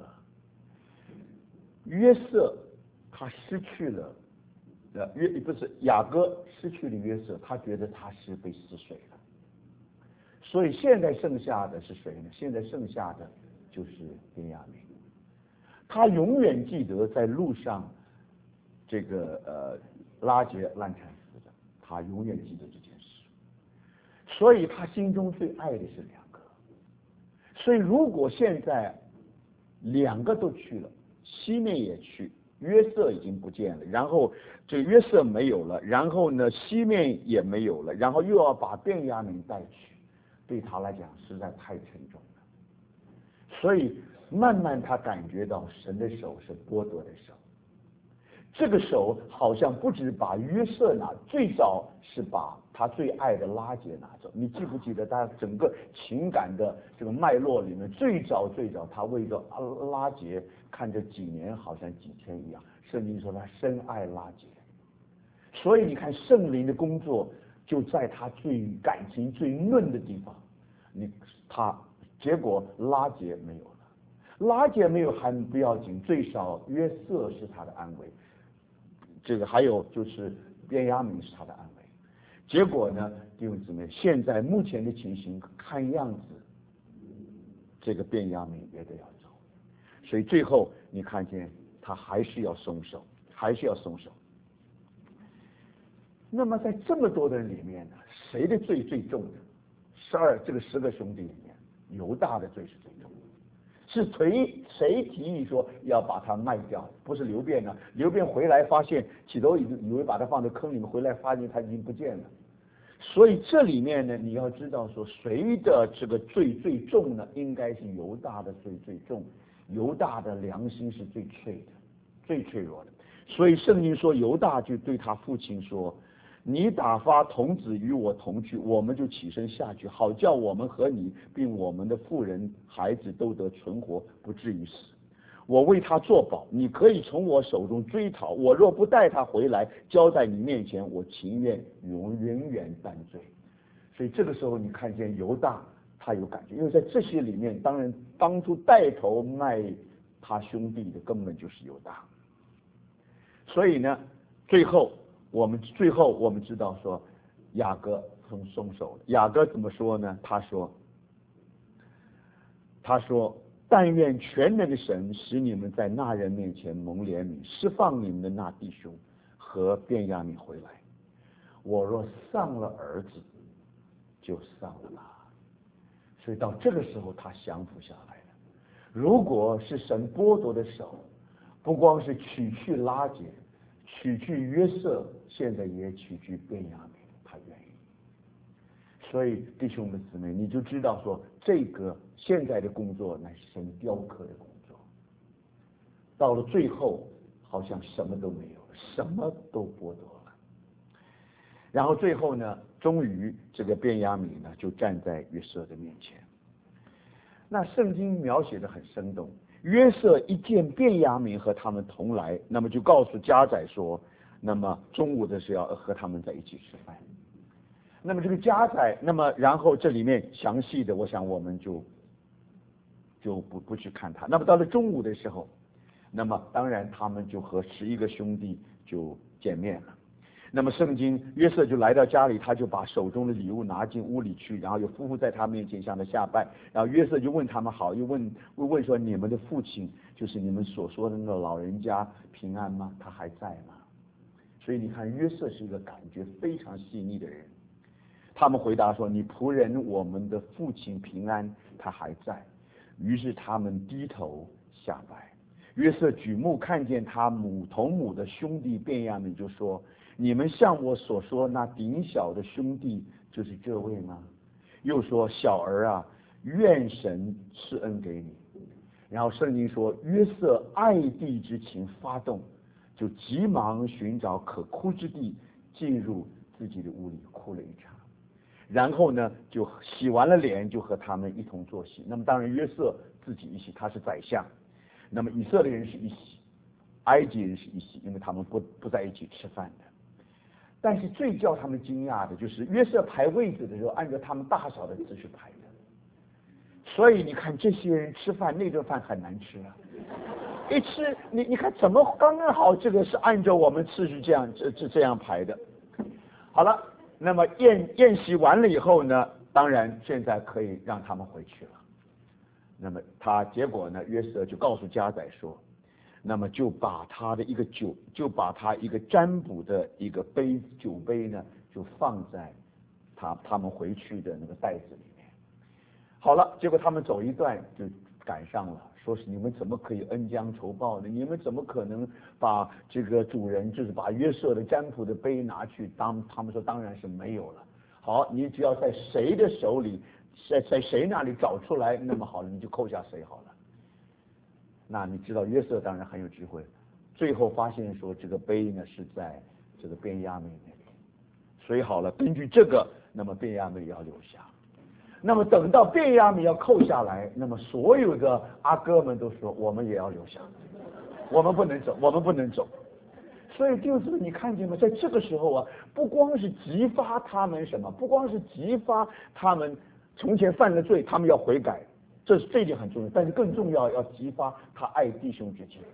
约瑟他失去了，雅各失去了约瑟，他觉得他是被撕碎了。所以现在剩下的是谁呢？现在剩下的就是便雅悯。他永远记得在路上这个拉结烂砍死的，他永远记得这件事。所以他心中最爱的是2个。所以如果现在2个都去了，西面也去，约瑟已经不见了，然后这约瑟没有了，然后呢西面也没有了，然后又要把便雅悯带去，对他来讲实在太沉重了。所以慢慢他感觉到神的手是剥夺的手。这个手好像不止把约瑟拿，最早是把他最爱的拉结拿走。你记不记得他整个情感的这个脉络里面，最早他为着拉结看着几年好像几天一样。圣经说他深爱拉结，所以你看圣灵的工作就在他最感情最嫩的地方。结果拉结没有了，拉结没有还不要紧，最少约瑟是他的安慰。这个还有就是便雅悯是他的安慰。结果呢，弟兄姊妹，现在目前的情形看样子，这个便雅悯也得要走。所以最后你看见他还是要松手。那么在这么多的人里面呢，谁的罪最重的？10个兄弟里面，犹大的罪是最重的。是谁提议说要把它卖掉？不是刘辩呢？刘辩回来发现，起头以为把它放在坑里面，回来发现它已经不见了。所以这里面呢，你要知道说，谁的这个罪最重呢？应该是犹大的罪最重。犹大的良心是最脆弱的。所以圣经说，犹大就对他父亲说：“你打发童子与我同去，我们就起身下去，好叫我们和你并我们的妇人孩子都得存活，不至于死。我为他作保，你可以从我手中追讨。我若不带他回来，交在你面前，我情愿永远担罪。”所以这个时候你看见犹大他有感觉，因为在这些里面，当然当初带头卖他兄弟的根本就是犹大。所以呢，最后我们知道说，雅各松手了。雅各怎么说呢？他说但愿全能的神使你们在那人面前蒙怜悯，释放你们的那弟兄和便雅悯回来。我若丧了儿子，就丧了他。所以到这个时候他降服下来了。如果是神剥夺的手，不光是取去拉结，取去约瑟，现在也取去便雅悯，他愿意。所以弟兄们姊妹，你就知道说，这个现在的工作乃是神雕刻的工作。到了最后，好像什么都没有了，什么都剥夺了。然后最后呢，终于这个便雅悯呢，就站在约瑟的面前。那圣经描写的很生动。约瑟一见便雅悯和他们同来，那么就告诉家宰说，那么中午的时候要和他们在一起吃饭。那么这个家宰，那么然后这里面详细的，我想我们就不去看它。那么到了中午的时候，那么当然他们就和11个兄弟就见面了。那么圣经约瑟就来到家里，他就把手中的礼物拿进屋里去，然后又匍匐在他面前向他下拜。然后约瑟就问他们好，又问说，你们的父亲就是你们所说的那个老人家平安吗？他还在吗？所以你看约瑟是一个感觉非常细腻的人。他们回答说，你仆人我们的父亲平安，他还在。于是他们低头下拜。 约瑟举目看见他同母的兄弟便雅悯，就说：你们像我所说那顶小的兄弟就是这位吗？又说：小儿啊，愿神赐恩给你。然后圣经说，约瑟爱弟之情发动，就急忙寻找可哭之地，进入自己的屋里哭了一场。然后呢，就洗完了脸，就和他们一同坐席。那么当然约瑟自己一席，他是宰相。那么以色列人是一席，埃及人是一席，因为他们不在一起吃饭的。但是最叫他们惊讶的就是约瑟排位子的时候，按照他们大小的次序排的。所以你看这些人吃饭，那顿饭很难吃啊！一吃你看怎么刚刚好，这个是按照我们次序这样排的。好了，那么宴席完了以后呢，当然现在可以让他们回去了。那么结果呢，约瑟就告诉家宰说，那么就把他的一个占卜的一个酒杯呢，就放在他们回去的那个袋子里面。好了，结果他们走一段就赶上了，说是你们怎么可以恩将仇报呢？你们怎么可能把这个主人，就是把约瑟的占卜的杯拿去他们说当然是没有了。好，你只要在谁的手里，在谁那里找出来，那么好了，你就扣下谁好了。那你知道约瑟当然很有智慧，最后发现说这个杯呢是在这个便雅悯那里，所以好了，根据这个，那么便雅悯要留下。那么等到便雅悯要扣下来，那么所有的阿哥们都说我们也要留下，我们不能走。所以就是你看见吗？在这个时候啊，不光是激发他们什么，不光是激发他们从前犯了罪，他们要悔改，这一点很重要，但是更重要，要激发他爱弟兄之情。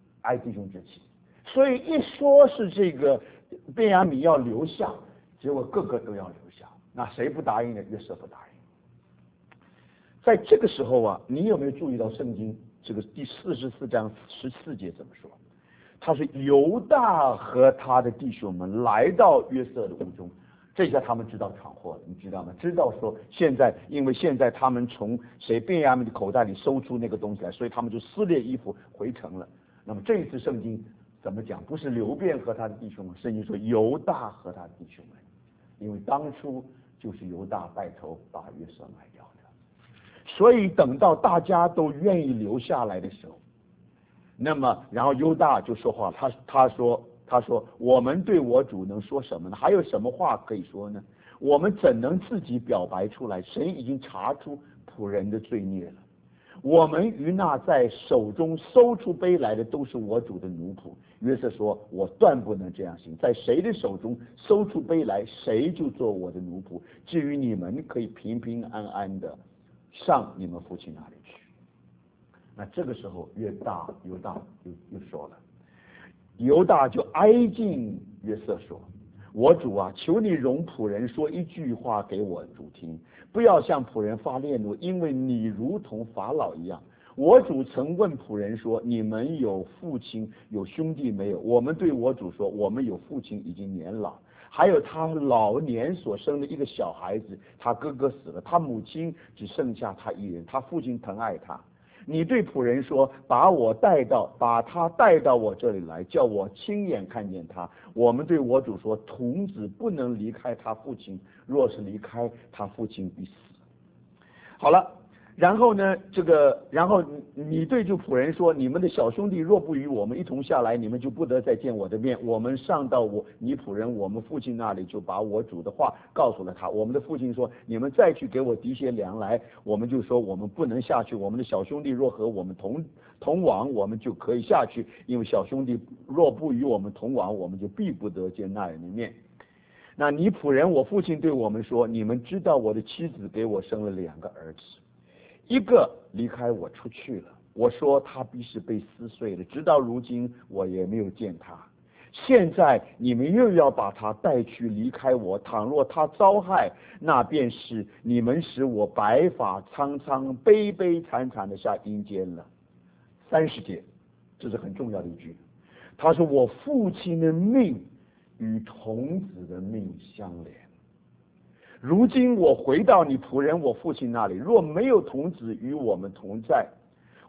所以一说是这个便雅悯要留下，结果个个都要留下，那谁不答应呢？约瑟不答应。在这个时候啊，你有没有注意到圣经这个第44章14节怎么说？他是犹大和他的弟兄们来到约瑟的屋中，这下他们知道闯祸了，你知道吗？知道说因为现在他们从便雅悯的口袋里搜出那个东西来，所以他们就撕裂衣服回城了。那么这一次圣经怎么讲？不是流便和他的弟兄们，圣经说犹大和他的弟兄们，因为当初就是犹大带头把约瑟卖掉的。所以等到大家都愿意留下来的时候，那么然后犹大就说话，他说我们对我主能说什么呢？还有什么话可以说呢？我们怎能自己表白出来？神已经查出仆人的罪孽了。我们与那在手中搜出杯来的都是我主的奴仆。约瑟说，我断不能这样行，在谁的手中搜出杯来，谁就做我的奴仆。至于你们，可以平平安安的上你们父亲那里去。那这个时候犹大又说了，犹大就挨近约瑟说，我主啊，求你容仆人说一句话给我主听，不要向仆人发烈怒，因为你如同法老一样。我主曾问仆人说，你们有父亲有兄弟没有？我们对我主说，我们有父亲已经年老，还有他老年所生的一个小孩子，他哥哥死了，他母亲只剩下他一人，他父亲疼爱他。你对仆人说，把他带到我这里来，叫我亲眼看见他。我们对我主说，童子不能离开他父亲，若是离开他父亲必死。好了，然后呢，然后你对这仆人说，你们的小兄弟若不与我们一同下来，你们就不得再见我的面。我们上到你仆人我们父亲那里，就把我主的话告诉了他。我们的父亲说，你们再去给我提些粮来。我们就说，我们不能下去，我们的小兄弟若和我们同往，我们就可以下去，因为小兄弟若不与我们同往，我们就必不得见那人的面。那你仆人我父亲对我们说，你们知道我的妻子给我生了2个儿子，一个离开我出去了，我说他必是被撕碎了，直到如今我也没有见他。现在你们又要把他带去离开我，倘若他遭害，那便是你们使我白发苍苍悲悲惨惨的下阴间了。30节，这是很重要的一句。他说，我父亲的命与童子的命相连，如今我回到你仆人我父亲那里，若没有童子与我们同在，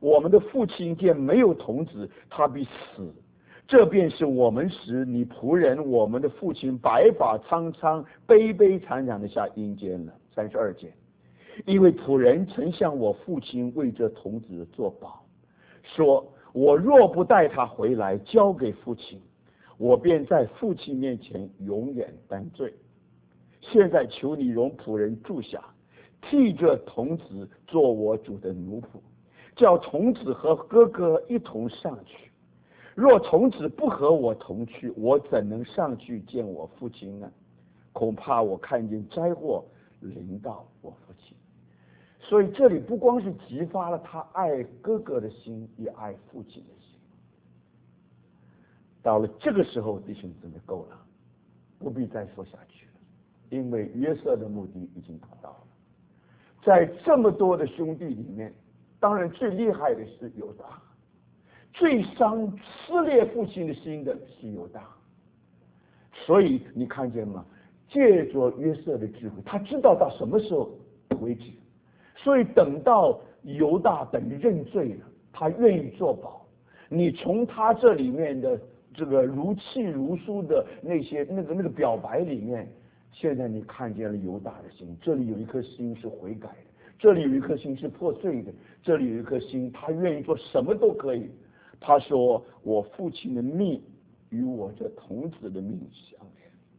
我们的父亲见没有童子，他必死。这便是我们使你仆人我们的父亲白发苍苍、悲悲惨惨的下阴间了。32节，因为仆人曾向我父亲为这童子作保，说我若不带他回来交给父亲，我便在父亲面前永远担罪。现在求你容仆人住下，替这童子做我主的奴仆，叫童子和哥哥一同上去。若童子不和我同去，我怎能上去见我父亲呢？恐怕我看见灾祸临到我父亲。所以这里不光是激发了他爱哥哥的心，也爱父亲的心。到了这个时候，弟兄姊妹，够了，不必再说下去了，因为约瑟的目的已经达到了。在这么多的兄弟里面，当然最厉害的是犹大，最撕裂父亲的心的是犹大。所以你看见吗？借着约瑟的智慧，他知道到什么时候为止，所以等到犹大等于认罪了，他愿意作保。你从他这里面的这个如泣如诉的那个表白里面，现在你看见了犹大的心，这里有一颗心是悔改的，这里有一颗心是破碎的，这里有一颗心他愿意做什么都可以。他说我父亲的命与我这童子的命相连。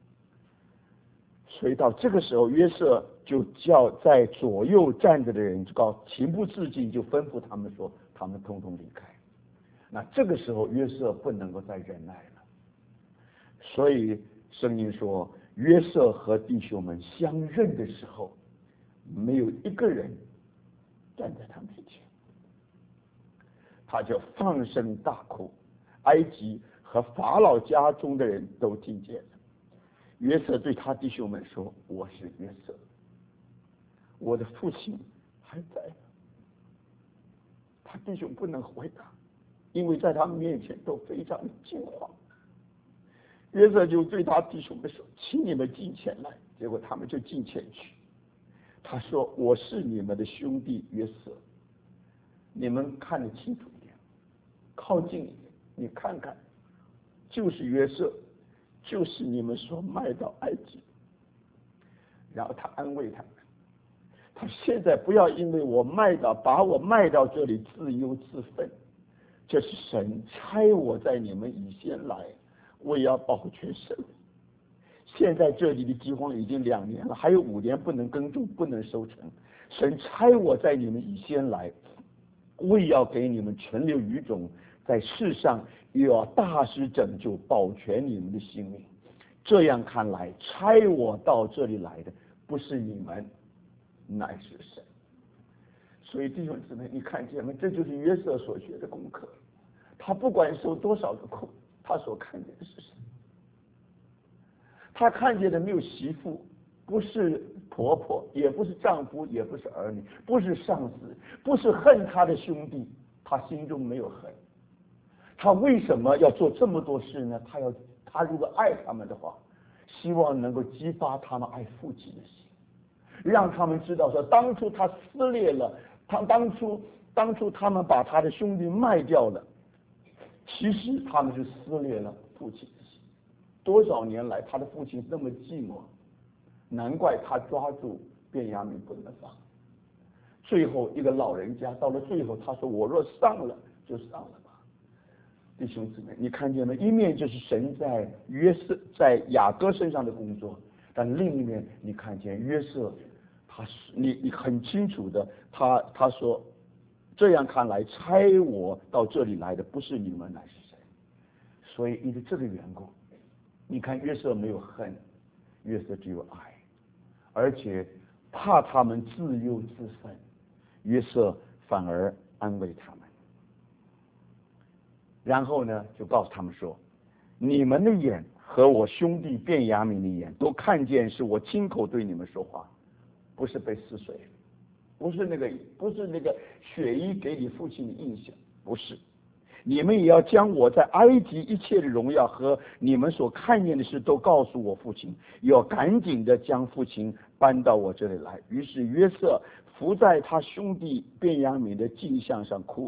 所以到这个时候，约瑟就叫在左右站着的人情不自禁就吩咐他们说，他们通通离开。那这个时候约瑟不能够再忍耐了，所以圣经说约瑟和弟兄们相认的时候，没有一个人站在他面前，他就放声大哭，埃及和法老家中的人都听见了。约瑟对他弟兄们说，我是约瑟，我的父亲还在。他弟兄不能回答，因为在他们面前都非常的惊慌。约瑟就对他弟兄们说，请你们进前来。结果他们就进前去。他说，我是你们的兄弟约瑟，你们看得清楚一点，靠近一点，你看看，就是约瑟，就是你们所卖到埃及。然后他安慰他们，他现在不要因为把我卖到这里自忧自愤，这是神差我在你们以先来，我也要保全生命。现在这里的饥荒已经2年了，还有5年不能耕种，不能收成。神差我在你们以先来，我也要给你们存留余种，在世上又要大施拯救，保全你们的性命。这样看来，差我到这里来的不是你们，乃是神。所以弟兄姊妹，你看见吗？这就是约瑟所学的功课。他不管受多少的苦，他所看见的是神。他看见的没有媳妇，不是婆婆，也不是丈夫，也不是儿女，不是上司，不是恨他的兄弟，他心中没有恨。他为什么要做这么多事呢？他如果爱他们的话，希望能够激发他们爱父亲的心，让他们知道说，当初他撕裂了，当初他们把他的兄弟卖掉了，其实他们是撕裂了父亲的心。多少年来，他的父亲那么寂寞，难怪他抓住便雅悯不能放。最后一个老人家到了最后，他说：“我若上了，就上了吧。”弟兄姊妹，你看见吗？一面就是神在雅各身上的工作，但另一面你看见约瑟，你很清楚的，他说：“这样看来，差我到这里来的不是你们，乃是神。”所以因为这个缘故，你看约瑟没有恨，约瑟只有爱，而且怕他们自忧自愤，约瑟反而安慰他们。然后呢，就告诉他们说：“你们的眼和我兄弟便雅悯的眼都看见，是我亲口对你们说话，不是被撕碎，不是那个血衣给你父亲的印象，不是。你们也要将我在埃及一切的荣耀和你们所看见的事都告诉我父亲，要赶紧的将父亲搬到我这里来。”于是约瑟伏在他兄弟便雅悯的镜像上哭，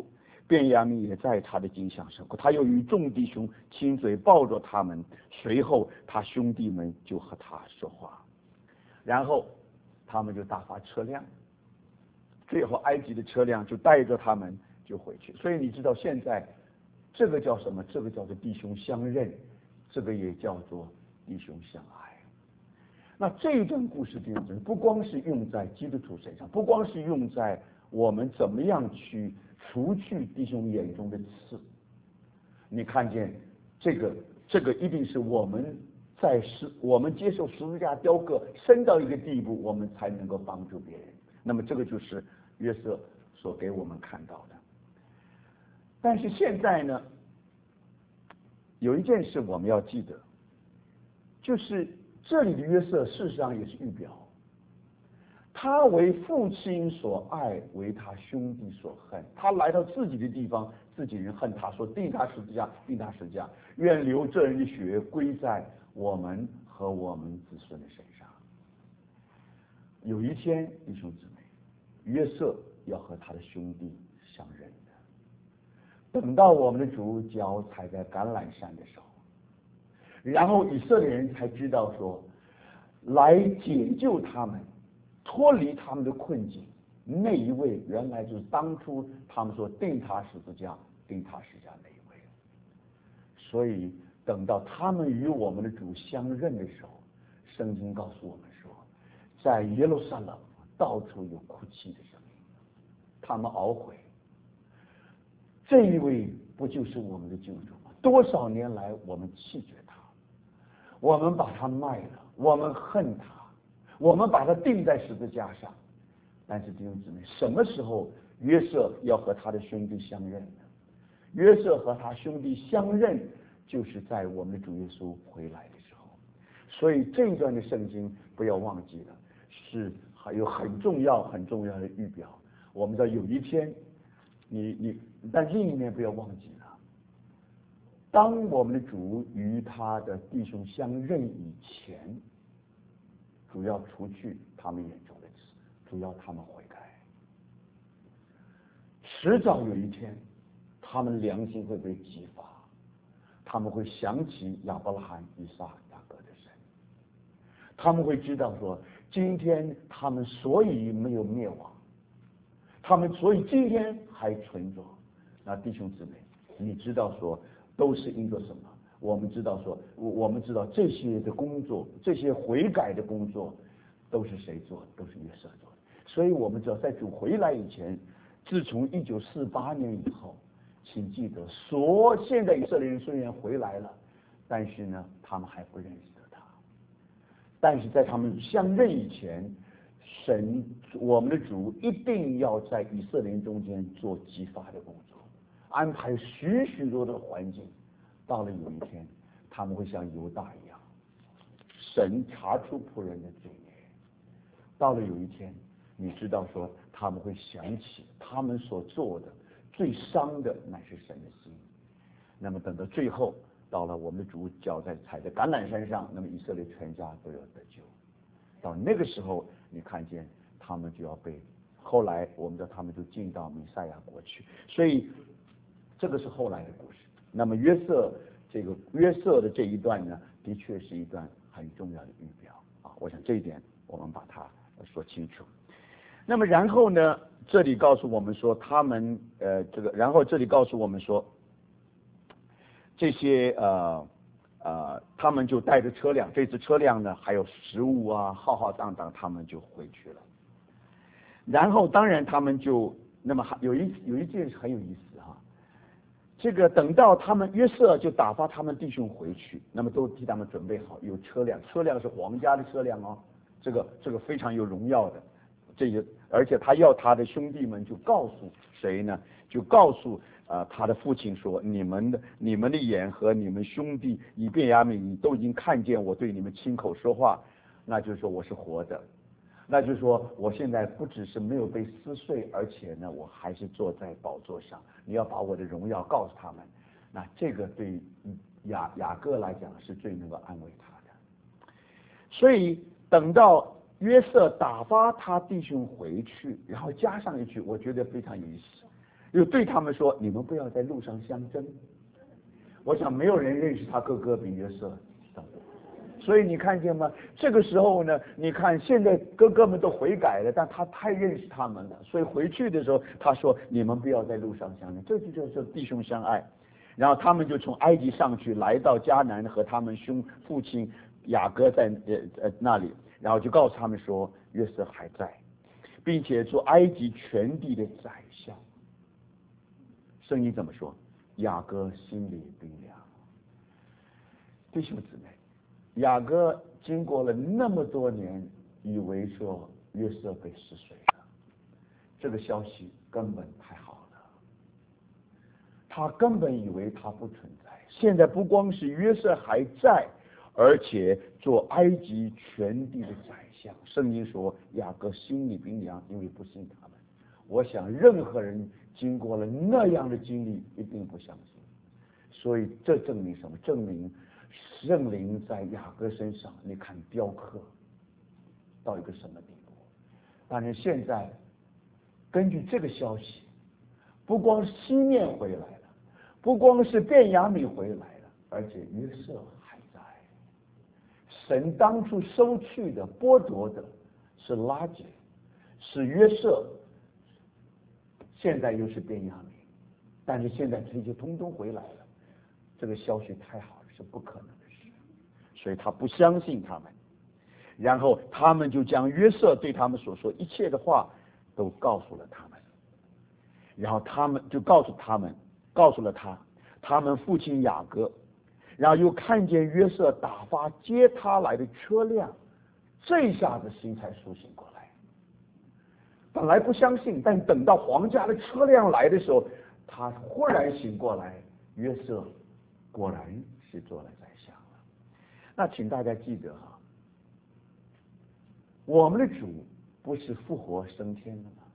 便雅悯也在他的镜下生活，他又与众弟兄亲嘴抱着他们，随后他兄弟们就和他说话，然后他们就打发车辆，最后埃及的车辆就带着他们就回去。所以你知道现在这个叫什么？这个叫做弟兄相认，这个也叫做弟兄相爱。那这一段故事的用不光是用在基督徒身上，不光是用在我们怎么样去除去弟兄眼中的刺。你看见这个一定是我们我们接受十字架雕刻升到一个地步，我们才能够帮助别人。那么这个就是约瑟所给我们看到的。但是现在呢，有一件事我们要记得，就是这里的约瑟事实上也是预表，他为父亲所爱，为他兄弟所恨。他来到自己的地方，自己人恨他，说定他十字架，定他十字架，愿流这人的血归在我们和我们子孙的身上。有一天，弟兄姊妹，约瑟要和他的兄弟相认的。等到我们的主脚踩在橄榄山的时候，然后以色列人才知道说，来解救他们脱离他们的困境，那一位原来就是当初他们说定他十字架那一位。所以等到他们与我们的主相认的时候，圣经告诉我们说，在耶路撒冷到处有哭泣的声音，他们懊悔，这一位不就是我们的救主吗？多少年来我们弃绝他，我们把他卖了，我们恨他，我们把他钉在十字架上。但是弟兄姊妹，什么时候约瑟要和他的兄弟相认呢？约瑟和他兄弟相认，就是在我们的主耶稣回来的时候。所以这一段的圣经不要忘记了，是还有很重要的预表。我们知道有一天，但另一面不要忘记了，当我们的主与他的弟兄相认以前，主要除去他们眼中的刺，主要他们悔改。迟早有一天，他们良心会被激发，他们会想起亚伯拉罕、以撒、雅各的神，他们会知道说，今天他们所以没有灭亡，他们所以今天还存着。那弟兄姊妹，你知道说都是因着什么？我们知道说，我们知道这些的工作，这些悔改的工作都是谁做的？都是约瑟做的。所以我们知道在主回来以前，自从1948年以后，请记得现在以色列人虽然回来了，但是呢他们还不认识得他。但是在他们相认以前，神我们的主一定要在以色列人中间做激发的工作，安排许许多的环境。到了有一天，他们会像犹大一样，神查出仆人的罪孽。到了有一天，你知道说他们会想起他们所做的最伤的乃是神的心。那么等到最后，到了我们的主脚踩在橄榄山上，那么以色列全家都要得救。到那个时候，你看见他们就要被，后来我们知道他们就进到弥赛亚国去。所以这个是后来的故事。那么约瑟的这一段呢，的确是一段很重要的预表啊。我想这一点我们把它说清楚。那么然后呢，这里告诉我们说然后这里告诉我们说，这些他们就带着车辆，这次车辆呢还有食物啊，浩浩荡荡，他们就回去了。然后当然他们就那么有一件事很有意思啊。这个等到他们约瑟就打发他们弟兄回去，那么都替他们准备好有车辆是皇家的车辆哦，这个非常有荣耀的，而且他要他的兄弟们就告诉谁呢？就告诉他的父亲说，你们的眼和你们兄弟以便雅悯都已经看见我对你们亲口说话，那就是说我是活的。那就是说，我现在不只是没有被撕碎，而且呢，我还是坐在宝座上。你要把我的荣耀告诉他们，那这个对雅各来讲是最能够安慰他的。所以等到约瑟打发他弟兄回去，然后加上一句，我觉得非常有意思。 又对他们说：“你们不要在路上相争。”我想没有人认识他哥哥比约瑟，所以你看见吗？这个时候呢，你看现在哥哥们都悔改了，但他太认识他们了，所以回去的时候他说：“你们不要在路上相争。”这就叫做弟兄相爱。然后他们就从埃及上去，来到迦南，和他们父亲雅各在那里，然后就告诉他们说，约瑟还在，并且做埃及全地的宰相。圣经怎么说？雅各心里冰凉。弟兄姊妹，雅各经过了那么多年，以为说约瑟被撕碎了，这个消息根本太好了，他根本以为他不存在。现在不光是约瑟还在，而且做埃及全地的宰相。圣经说雅各心里冰凉，因为不信他们。我想任何人经过了那样的经历，一定不相信。所以这证明什么？证明圣灵在雅各身上，你看雕刻到一个什么地步？但是现在根据这个消息，不光西面回来了，不光是便雅悯回来了，而且约瑟还在。神当初收去的、剥夺的是拉结，是约瑟，现在又是便雅悯，但是现在这些通通回来了。这个消息太好了，是不可能的事，所以他不相信他们。然后他们就将约瑟对他们所说一切的话都告诉了他们，然后他们就告诉了他们父亲雅各，然后又看见约瑟打发接他来的车辆，这一下子心才苏醒过来。本来不相信，但等到皇家的车辆来的时候，他忽然醒过来，约瑟果然是做了宰相了。那请大家记得我们的主不是复活升天了吗？